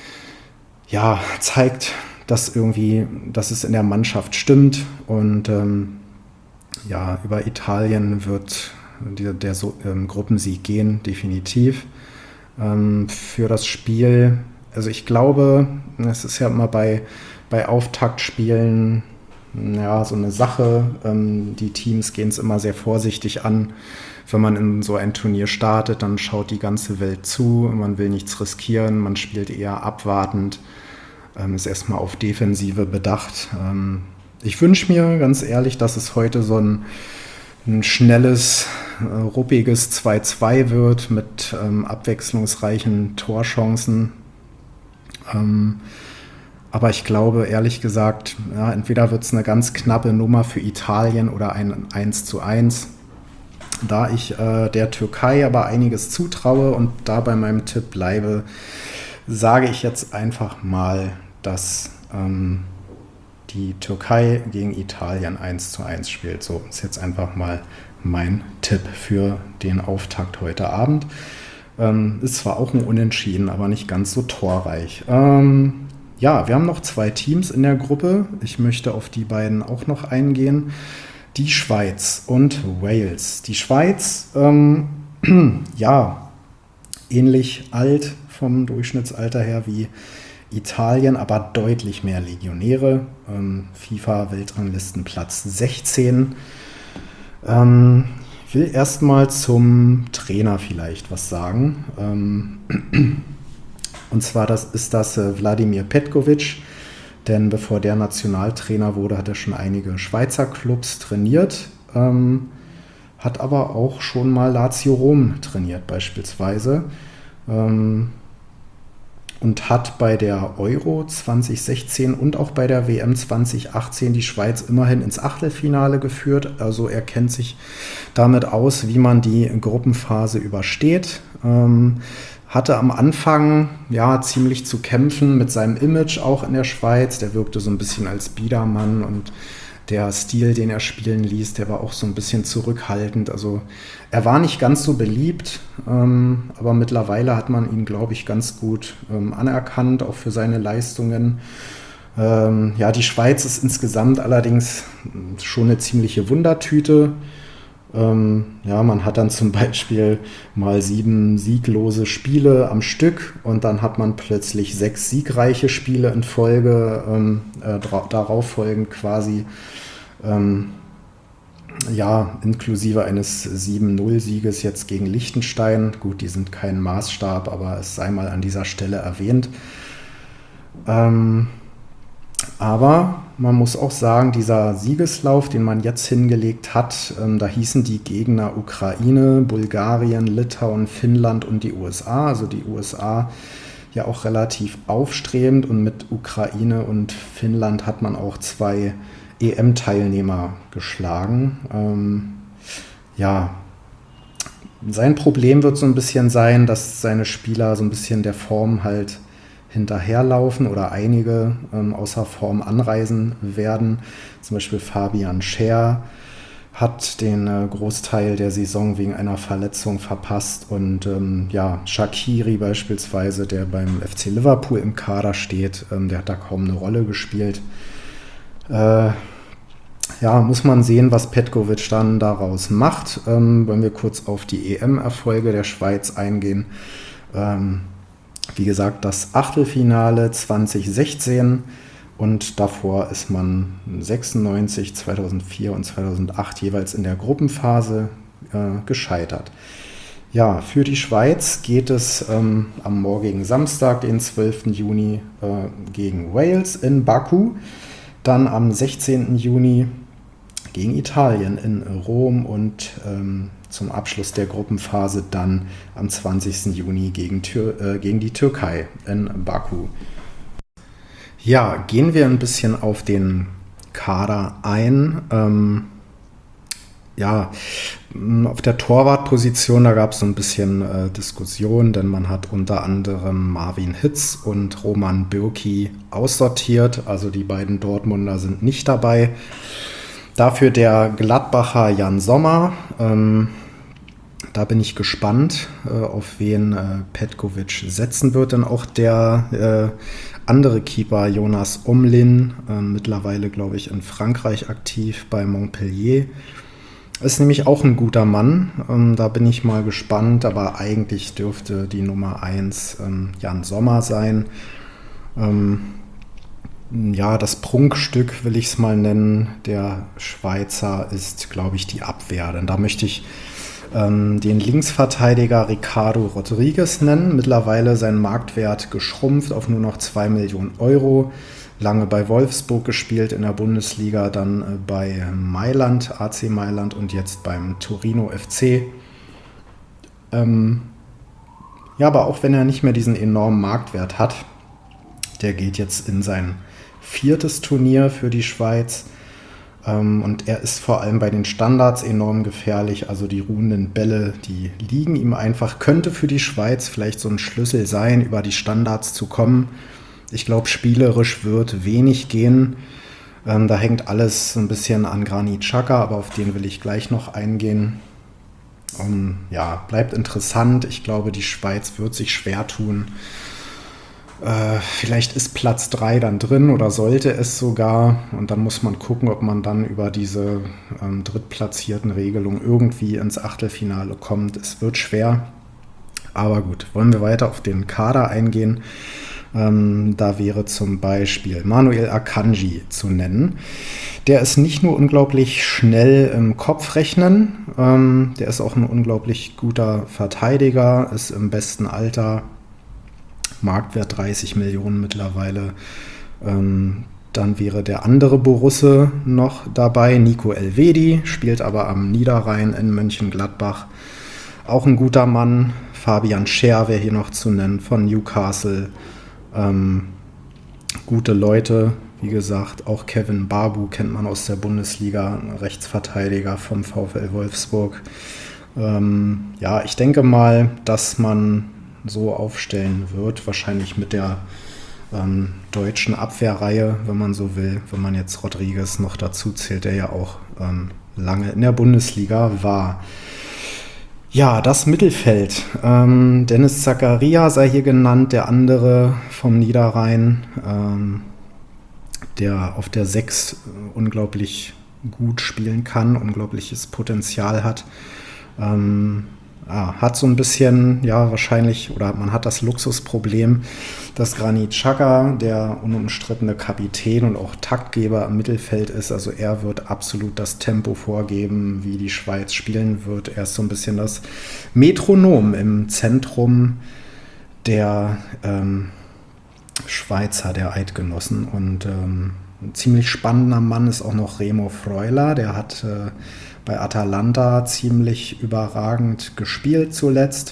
ja, zeigt, dass irgendwie, dass es in der Mannschaft stimmt und ähm, ja, über Italien wird der, der so, ähm, Gruppensieg gehen, definitiv. Ähm, für das Spiel, also ich glaube, es ist ja immer bei, bei Auftaktspielen ja, so eine Sache. Ähm, die Teams gehen es immer sehr vorsichtig an. Wenn man in so ein Turnier startet, dann schaut die ganze Welt zu. Man will nichts riskieren, man spielt eher abwartend, ähm, ist erstmal auf Defensive bedacht. Ähm, Ich wünsche mir ganz ehrlich, dass es heute so ein, ein schnelles, äh, ruppiges zwei zwei wird mit ähm, abwechslungsreichen Torchancen. Ähm, aber ich glaube, ehrlich gesagt, ja, entweder wird es eine ganz knappe Nummer für Italien oder ein eins zu eins. Da ich äh, der Türkei aber einiges zutraue und da bei meinem Tipp bleibe, sage ich jetzt einfach mal, dass Ähm, die Türkei gegen Italien eins zu eins spielt. So ist jetzt einfach mal mein Tipp für den Auftakt heute Abend. Ähm, ist zwar auch ein Unentschieden, aber nicht ganz so torreich. Ähm, ja, wir haben noch zwei Teams in der Gruppe. Ich möchte auf die beiden auch noch eingehen. Die Schweiz und Wales. Die Schweiz, ähm, ja, ähnlich alt vom Durchschnittsalter her wie Italien, aber deutlich mehr Legionäre. Ähm, FIFA-Weltranglistenplatz sechzehn. Ähm, ich will erstmal zum Trainer vielleicht was sagen. Ähm, und zwar das, ist das äh, Vladimir Petkovic, denn bevor der Nationaltrainer wurde, hat er schon einige Schweizer Clubs trainiert, ähm, hat aber auch schon mal Lazio Rom trainiert beispielsweise. Ähm, und hat bei der Euro zwanzig sechzehn und auch bei der W M zwanzig achtzehn die Schweiz immerhin ins Achtelfinale geführt. Also er kennt sich damit aus, wie man die Gruppenphase übersteht. Ähm, hatte am Anfang ja ziemlich zu kämpfen mit seinem Image auch in der Schweiz. Der wirkte so ein bisschen als Biedermann und Der Stil, den er spielen ließ, der war auch so ein bisschen zurückhaltend. Also er war nicht ganz so beliebt, ähm, aber mittlerweile hat man ihn, glaube ich, ganz gut ähm, anerkannt, auch für seine Leistungen. Ähm, ja, die Schweiz ist insgesamt allerdings schon eine ziemliche Wundertüte. Ähm, ja, man hat dann zum Beispiel mal sieben sieglose Spiele am Stück und dann hat man plötzlich sechs siegreiche Spiele in Folge, ähm, äh, darauf folgend quasi, ähm, ja, inklusive eines sieben null Sieges jetzt gegen Liechtenstein. Gut, die sind kein Maßstab, aber es sei mal an dieser Stelle erwähnt. Ähm, Aber man muss auch sagen, dieser Siegeslauf, den man jetzt hingelegt hat, ähm, da hießen die Gegner Ukraine, Bulgarien, Litauen, Finnland und die U S A. Also die U S A ja auch relativ aufstrebend, und mit Ukraine und Finnland hat man auch zwei E M-Teilnehmer geschlagen. Ähm, ja, sein Problem wird so ein bisschen sein, dass seine Spieler so ein bisschen der Form halt hinterherlaufen oder einige ähm, außer Form anreisen werden. Zum Beispiel Fabian Schär hat den äh, Großteil der Saison wegen einer Verletzung verpasst, und ähm, ja, Shaqiri beispielsweise, der beim F C Liverpool im Kader steht, ähm, der hat da kaum eine Rolle gespielt. Äh, ja, muss man sehen, was Petkovic dann daraus macht. Ähm, wollen wir kurz auf die E M-Erfolge der Schweiz eingehen. Ähm, Wie gesagt, das Achtelfinale zwanzig sechzehn, und davor ist man sechsundneunzig, zweitausendvier und zweitausendacht jeweils in der Gruppenphase äh, gescheitert. Ja, für die Schweiz geht es ähm, am morgigen Samstag, den zwölften Juni, äh, gegen Wales in Baku. Dann am sechzehnten Juni gegen Italien in Rom und ähm, zum Abschluss der Gruppenphase dann am zwanzigsten Juni gegen, Tür, äh, gegen die Türkei in Baku. Ja, gehen wir ein bisschen auf den Kader ein. Ähm, ja, auf der Torwartposition, da gab es so ein bisschen äh, Diskussion, denn man hat unter anderem Marvin Hitz und Roman Bürki aussortiert. Also die beiden Dortmunder sind nicht dabei. Dafür der Gladbacher Jan Sommer. Ähm, da bin ich gespannt, äh, auf wen äh, Petkovic setzen wird. Denn auch der äh, andere Keeper Jonas Omlin, äh, mittlerweile, glaube ich, in Frankreich aktiv bei Montpellier, ist nämlich auch ein guter Mann. Ähm, da bin ich mal gespannt. Aber eigentlich dürfte die Nummer eins ähm, Jan Sommer sein. Ähm, Ja, das Prunkstück, will ich es mal nennen, der Schweizer ist, glaube ich, die Abwehr. Denn da möchte ich ähm, den Linksverteidiger Ricardo Rodriguez nennen. Mittlerweile sein Marktwert geschrumpft auf nur noch zwei Millionen Euro. Lange bei Wolfsburg gespielt in der Bundesliga, dann äh, bei Mailand, A C Mailand und jetzt beim Torino F C. Ähm, ja, aber auch wenn er nicht mehr diesen enormen Marktwert hat, der geht jetzt in sein viertes Turnier für die Schweiz, ähm, und er ist vor allem bei den Standards enorm gefährlich. Also die ruhenden Bälle, die liegen ihm einfach. Könnte für die Schweiz vielleicht so ein Schlüssel sein, über die Standards zu kommen. Ich glaube, spielerisch wird wenig gehen. Ähm, da hängt alles so ein bisschen an Granit Xhaka, aber auf den will ich gleich noch eingehen. Ähm, ja, bleibt interessant. Ich glaube, die Schweiz wird sich schwer tun. Äh, vielleicht ist Platz drei dann drin oder sollte es sogar. Und dann muss man gucken, ob man dann über diese ähm, drittplatzierten Regelung irgendwie ins Achtelfinale kommt. Es wird schwer. Aber gut, wollen wir weiter auf den Kader eingehen. Ähm, da wäre zum Beispiel Manuel Akanji zu nennen. Der ist nicht nur unglaublich schnell im Kopfrechnen, ähm, der ist auch ein unglaublich guter Verteidiger, ist im besten Alter. Marktwert dreißig Millionen mittlerweile. Ähm, dann wäre der andere Borusse noch dabei, Nico Elvedi, spielt aber am Niederrhein in Mönchengladbach. Auch ein guter Mann. Fabian Schär wäre hier noch zu nennen von Newcastle. Ähm, gute Leute, wie gesagt. Auch Kevin Babu kennt man aus der Bundesliga, ein Rechtsverteidiger vom VfL Wolfsburg. Ähm, ja, ich denke mal, dass man so aufstellen wird, wahrscheinlich mit der ähm, deutschen Abwehrreihe, wenn man so will, wenn man jetzt Rodriguez noch dazu zählt, der ja auch ähm, lange in der Bundesliga war. Ja, das Mittelfeld. Ähm, Dennis Zakaria sei hier genannt, der andere vom Niederrhein, ähm, der auf der sechs unglaublich gut spielen kann, unglaubliches Potenzial hat. Ähm, ja, hat so ein bisschen, ja, wahrscheinlich, oder man hat das Luxusproblem, dass Granit Xhaka der unumstrittene Kapitän und auch Taktgeber im Mittelfeld ist. Also er wird absolut das Tempo vorgeben, wie die Schweiz spielen wird. Er ist so ein bisschen das Metronom im Zentrum der ähm, Schweizer, der Eidgenossen. Und ähm, ein ziemlich spannender Mann ist auch noch Remo Freuler. Der hat äh, bei Atalanta ziemlich überragend gespielt zuletzt.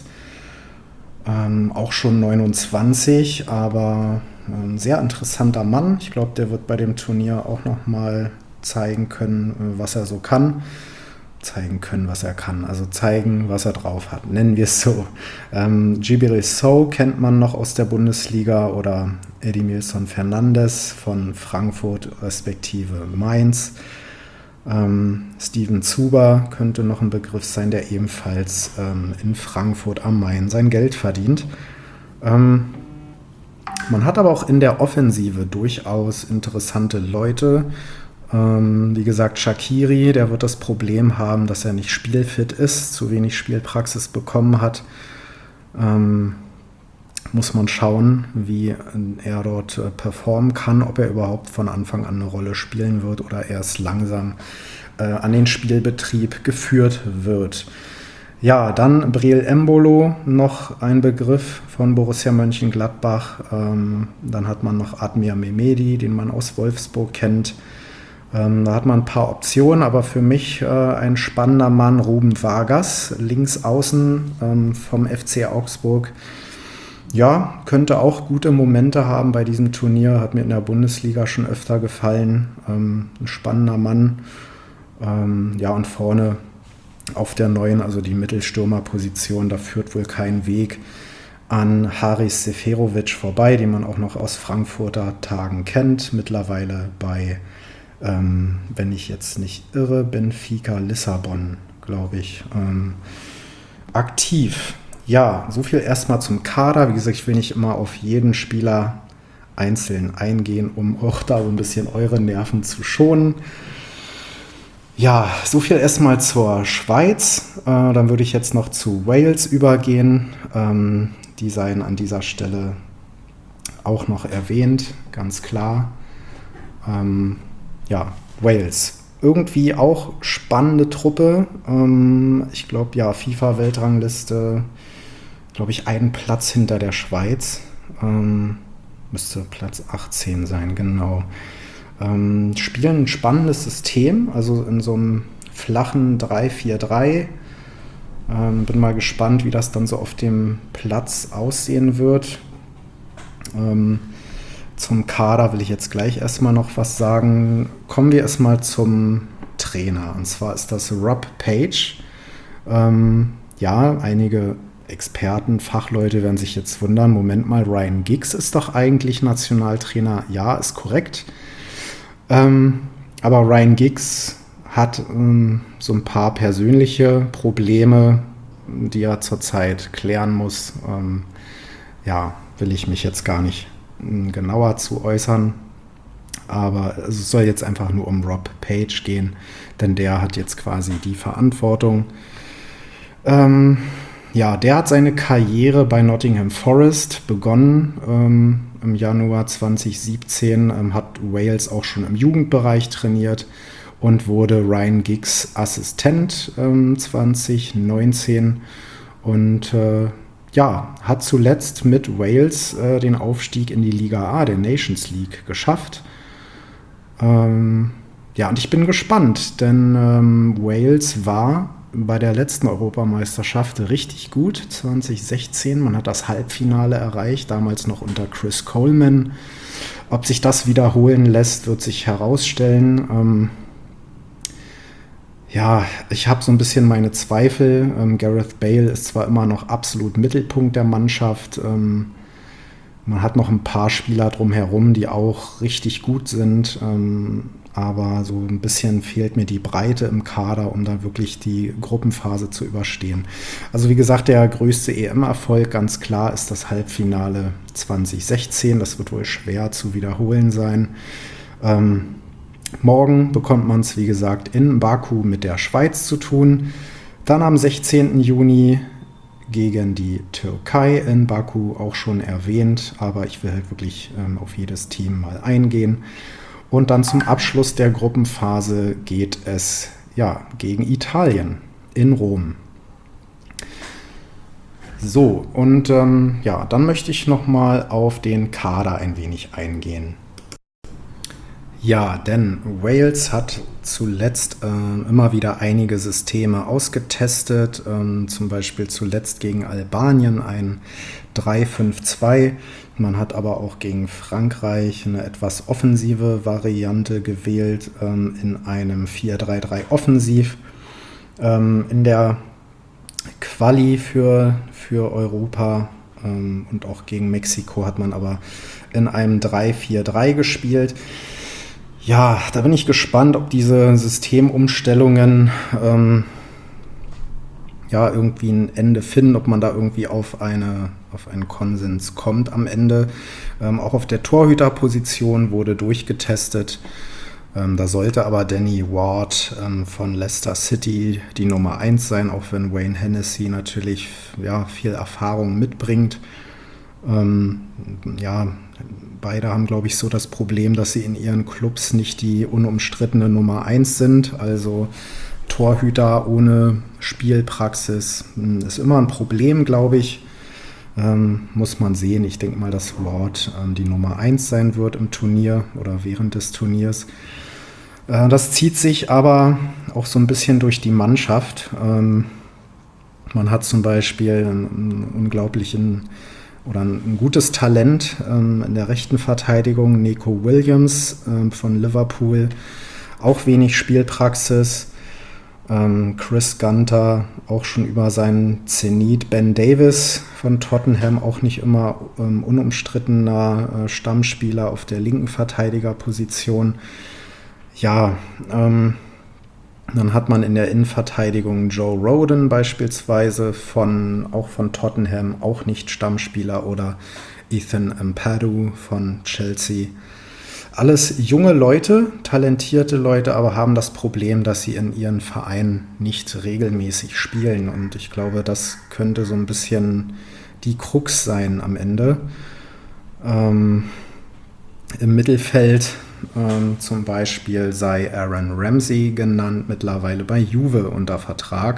Ähm, auch schon neunundzwanzig, aber ein sehr interessanter Mann. Ich glaube, der wird bei dem Turnier auch nochmal zeigen können, was er so kann. Zeigen können, was er kann. Also zeigen, was er drauf hat. Nennen wir es so. Ähm, Djibril Sow kennt man noch aus der Bundesliga oder Edimilson Fernandes von Frankfurt respektive Mainz. Ähm, Steven Zuber könnte noch ein Begriff sein, der ebenfalls ähm, in Frankfurt am Main sein Geld verdient. Ähm, man hat aber auch in der Offensive durchaus interessante Leute. Ähm, wie gesagt, Shaqiri, der wird das Problem haben, dass er nicht spielfit ist, zu wenig Spielpraxis bekommen hat. Ähm, muss man schauen, wie er dort äh, performen kann, ob er überhaupt von Anfang an eine Rolle spielen wird oder erst langsam äh, an den Spielbetrieb geführt wird. Ja, dann Breel Embolo, noch ein Begriff von Borussia Mönchengladbach. Ähm, dann hat man noch Admir Mehmedi, den man aus Wolfsburg kennt. Ähm, da hat man ein paar Optionen, aber für mich äh, ein spannender Mann, Ruben Vargas, links außen ähm, vom F C Augsburg. Ja, könnte auch gute Momente haben bei diesem Turnier, hat mir in der Bundesliga schon öfter gefallen. Ähm, ein spannender Mann. Ähm, ja, und vorne auf der neuen, also die Mittelstürmerposition, da führt wohl kein Weg an Haris Seferovic vorbei, den man auch noch aus Frankfurter Tagen kennt. Mittlerweile bei, ähm, wenn ich jetzt nicht irre, Benfica Lissabon, glaube ich, ähm, aktiv. Ja, so viel erstmal zum Kader. Wie gesagt, ich will nicht immer auf jeden Spieler einzeln eingehen, um auch da ein bisschen eure Nerven zu schonen. Ja, so viel erstmal zur Schweiz. Äh, dann würde ich jetzt noch zu Wales übergehen. Ähm, die seien an dieser Stelle auch noch erwähnt, ganz klar. Ähm, ja, Wales. Irgendwie auch spannende Truppe. Ähm, ich glaube, ja, FIFA-Weltrangliste, glaube ich, einen Platz hinter der Schweiz. Ähm, müsste Platz achtzehn sein, genau. Ähm, spielen ein spannendes System, also in so einem flachen drei vier drei. Ähm, bin mal gespannt, wie das dann so auf dem Platz aussehen wird. Ähm, zum Kader will ich jetzt gleich erstmal noch was sagen. Kommen wir erstmal zum Trainer. Und zwar ist das Rob Page. Ähm, ja, einige Experten, Fachleute werden sich jetzt wundern. Moment mal, Ryan Giggs ist doch eigentlich Nationaltrainer. Ja, ist korrekt. Ähm, aber Ryan Giggs hat ähm, so ein paar persönliche Probleme, die er zurzeit klären muss. Ähm, ja, will ich mich jetzt gar nicht äh, genauer zu äußern. Aber es soll jetzt einfach nur um Rob Page gehen, denn der hat jetzt quasi die Verantwortung. Ähm, ja, der hat seine Karriere bei Nottingham Forest begonnen. Ähm, Im Januar zwanzig siebzehn ähm, hat Wales auch schon im Jugendbereich trainiert und wurde Ryan Giggs Assistent ähm, zwanzig neunzehn und äh, ja, hat zuletzt mit Wales äh, den Aufstieg in die Liga A, der Nations League, geschafft. Ähm, ja, und ich bin gespannt, denn ähm, Wales war bei der letzten Europameisterschaft richtig gut, zwanzig sechzehn. Man hat das Halbfinale erreicht, damals noch unter Chris Coleman. Ob sich das wiederholen lässt, wird sich herausstellen. Ähm, ja, ich habe so ein bisschen meine Zweifel. Ähm, Gareth Bale ist zwar immer noch absolut Mittelpunkt der Mannschaft. Ähm, Man hat noch ein paar Spieler drumherum, die auch richtig gut sind, ähm, aber so ein bisschen fehlt mir die Breite im Kader, um da wirklich die Gruppenphase zu überstehen. Also wie gesagt, der größte E M-Erfolg, ganz klar, ist das Halbfinale zwanzig sechzehn. Das wird wohl schwer zu wiederholen sein. Ähm, morgen bekommt man es, wie gesagt, in Baku mit der Schweiz zu tun. Dann am sechzehnten Juni gegen die Türkei in Baku, auch schon erwähnt, aber ich will halt wirklich ähm, auf jedes Team mal eingehen. Und dann zum Abschluss der Gruppenphase geht es ja gegen Italien in Rom. So, und ähm, ja, dann möchte ich nochmal auf den Kader ein wenig eingehen. Ja, denn Wales hat zuletzt äh, immer wieder einige Systeme ausgetestet, ähm, zum Beispiel zuletzt gegen Albanien ein drei fünf zwei. Man hat aber auch gegen Frankreich eine etwas offensive Variante gewählt, ähm, in einem vier drei drei offensiv. Ähm, in der Quali für, für Europa ähm, und auch gegen Mexiko hat man aber in einem drei vier drei gespielt. Ja, da bin ich gespannt, ob diese Systemumstellungen ähm, ja irgendwie ein Ende finden, ob man da irgendwie auf, eine, auf einen Konsens kommt am Ende. Ähm, auch auf der Torhüterposition wurde durchgetestet. Ähm, da sollte aber Danny Ward ähm, von Leicester City die Nummer eins sein, auch wenn Wayne Hennessy natürlich ja, viel Erfahrung mitbringt. Ähm, ja, beide haben, glaube ich, so das Problem, dass sie in ihren Clubs nicht die unumstrittene Nummer eins sind. Also Torhüter ohne Spielpraxis ist immer ein Problem, glaube ich. Ähm, muss man sehen. Ich denke mal, dass Ward ähm, die Nummer eins sein wird im Turnier oder während des Turniers. Äh, das zieht sich aber auch so ein bisschen durch die Mannschaft. Ähm, man hat zum Beispiel einen, einen unglaublichen oder ein gutes Talent ähm, in der rechten Verteidigung, Neco Williams ähm, von Liverpool, auch wenig Spielpraxis. Ähm, Chris Gunter auch schon über seinen Zenit. Ben Davies von Tottenham, auch nicht immer ähm, unumstrittener äh, Stammspieler auf der linken Verteidigerposition. Ja, ähm, dann hat man in der Innenverteidigung Joe Rodon beispielsweise, von, auch von Tottenham, auch nicht Stammspieler, oder Ethan Ampadu von Chelsea. Alles junge Leute, talentierte Leute, aber haben das Problem, dass sie in ihren Vereinen nicht regelmäßig spielen. Und ich glaube, das könnte so ein bisschen die Krux sein am Ende. Ähm, im Mittelfeld Ähm, zum Beispiel sei Aaron Ramsey genannt, mittlerweile bei Juve unter Vertrag.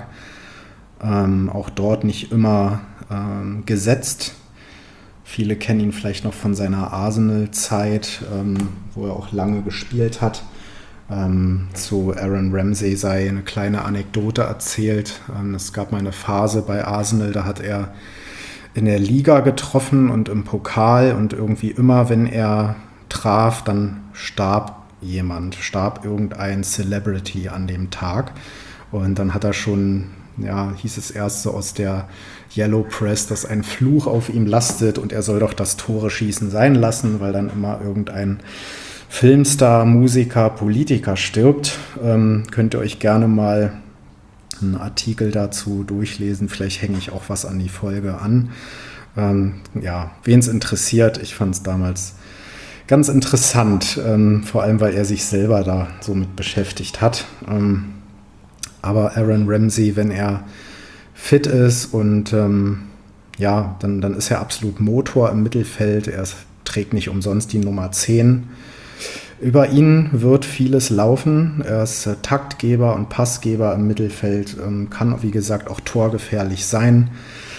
Ähm, auch dort nicht immer ähm, gesetzt. Viele kennen ihn vielleicht noch von seiner Arsenal-Zeit, ähm, wo er auch lange gespielt hat. Ähm, zu Aaron Ramsey sei eine kleine Anekdote erzählt. Ähm, es gab mal eine Phase bei Arsenal, da hat er in der Liga getroffen und im Pokal, und irgendwie immer, wenn er traf, dann starb jemand, starb irgendein Celebrity an dem Tag. Und dann hat er schon, ja, hieß es erst so aus der Yellow Press, dass ein Fluch auf ihm lastet und er soll doch das Tore schießen sein lassen, weil dann immer irgendein Filmstar, Musiker, Politiker stirbt. Ähm, könnt ihr euch gerne mal einen Artikel dazu durchlesen. Vielleicht hänge ich auch was an die Folge an. Ähm, ja, wen es interessiert, ich fand es damals ganz interessant, ähm, vor allem, weil er sich selber da so mit beschäftigt hat. Ähm, aber Aaron Ramsey, wenn er fit ist und ähm, ja, dann, dann ist er absolut Motor im Mittelfeld. Er trägt nicht umsonst die Nummer zehn. Über ihn wird vieles laufen. Er ist äh, Taktgeber und Passgeber im Mittelfeld, ähm, kann, wie gesagt, auch torgefährlich sein.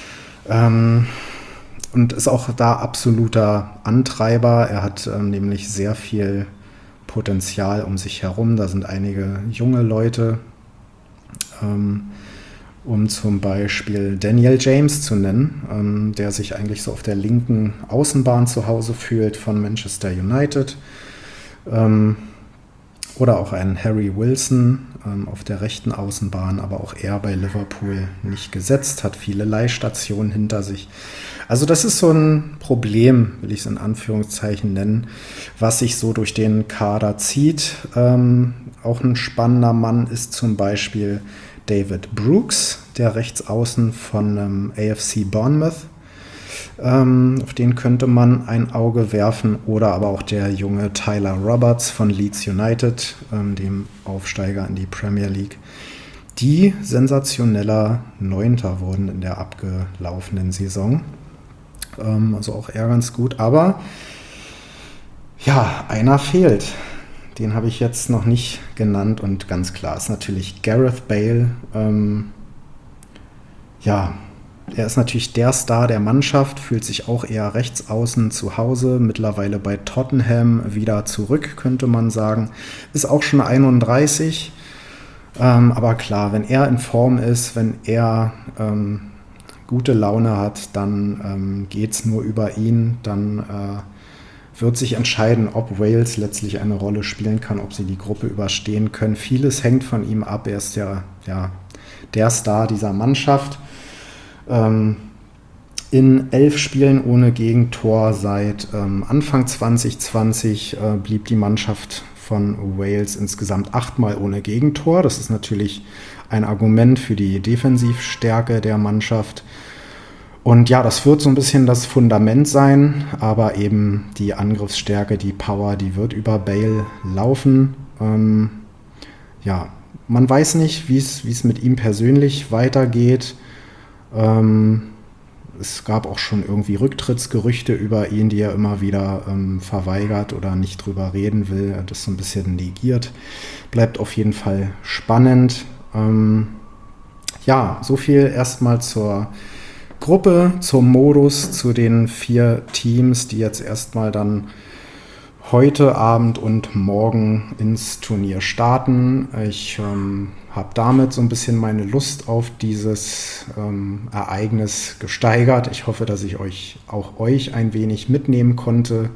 Ähm, Und ist auch da absoluter Antreiber. Er hat ähm, nämlich sehr viel Potenzial um sich herum. Da sind einige junge Leute, ähm, um zum Beispiel Daniel James zu nennen, ähm, der sich eigentlich so auf der linken Außenbahn zu Hause fühlt von Manchester United. Ähm, oder auch einen Harry Wilson ähm, auf der rechten Außenbahn, aber auch er bei Liverpool nicht gesetzt, hat viele Leihstationen hinter sich. Also das ist so ein Problem, will ich es in Anführungszeichen nennen, was sich so durch den Kader zieht. Ähm, auch ein spannender Mann ist zum Beispiel David Brooks, der Rechtsaußen von ähm, A F C Bournemouth. Ähm, auf den könnte man ein Auge werfen. Oder aber auch der junge Tyler Roberts von Leeds United, ähm, dem Aufsteiger in die Premier League, die sensationeller Neunter wurden in der abgelaufenen Saison. Ähm, also auch eher ganz gut. Aber ja, einer fehlt. Den habe ich jetzt noch nicht genannt und ganz klar ist natürlich Gareth Bale. Ähm, ja, er ist natürlich der Star der Mannschaft, fühlt sich auch eher rechts außen zu Hause, mittlerweile bei Tottenham wieder zurück, könnte man sagen. Ist auch schon einunddreißig. Ähm, aber klar, wenn er in Form ist, wenn er ähm, gute Laune hat, dann ähm, geht es nur über ihn. Dann äh, wird sich entscheiden, ob Wales letztlich eine Rolle spielen kann, ob sie die Gruppe überstehen können. Vieles hängt von ihm ab. Er ist ja, ja der Star dieser Mannschaft. Ähm, in elf Spielen ohne Gegentor seit ähm, Anfang zwanzig zwanzig äh, blieb die Mannschaft von Wales insgesamt achtmal ohne Gegentor. Das ist natürlich ein Argument für die Defensivstärke der Mannschaft. Und ja, das wird so ein bisschen das Fundament sein, aber eben die Angriffsstärke, die Power, die wird über Bale laufen. Ähm, ja, man weiß nicht, wie es wie es mit ihm persönlich weitergeht. Ähm, Es gab auch schon irgendwie Rücktrittsgerüchte über ihn, die er immer wieder ähm, verweigert oder nicht drüber reden will. Er hat das so ein bisschen negiert. Bleibt auf jeden Fall spannend. Ähm, ja, so viel erstmal zur Gruppe, zum Modus, zu den vier Teams, die jetzt erstmal dann heute Abend und morgen ins Turnier starten. Ich ähm, habe damit so ein bisschen meine Lust auf dieses ähm, Ereignis gesteigert. Ich hoffe, dass ich euch auch euch ein wenig mitnehmen konnte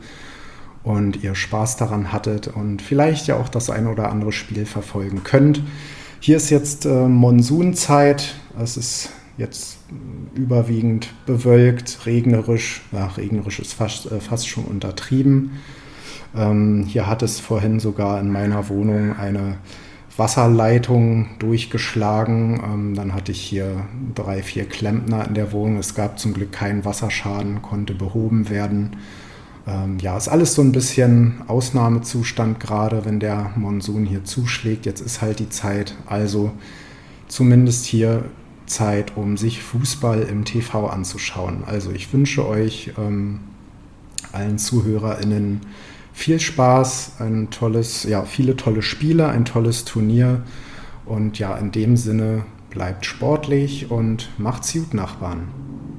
und ihr Spaß daran hattet und vielleicht ja auch das ein oder andere Spiel verfolgen könnt. Hier ist jetzt äh, Monsunzeit. Es ist jetzt überwiegend bewölkt, regnerisch. Ja, regnerisch ist fast, äh, fast schon untertrieben. Ähm, hier hat es vorhin sogar in meiner Wohnung eine Wasserleitung durchgeschlagen. Ähm, dann hatte ich hier drei, vier Klempner in der Wohnung. Es gab zum Glück keinen Wasserschaden, konnte behoben werden. Ähm, ja, ist alles so ein bisschen Ausnahmezustand gerade, wenn der Monsun hier zuschlägt. Jetzt ist halt die Zeit, also zumindest hier Zeit, um sich Fußball im T V anzuschauen. Also ich wünsche euch ähm, allen ZuhörerInnen viel Spaß, ein tolles, ja, viele tolle Spiele, ein tolles Turnier und ja, in dem Sinne bleibt sportlich und macht's gut, Nachbarn.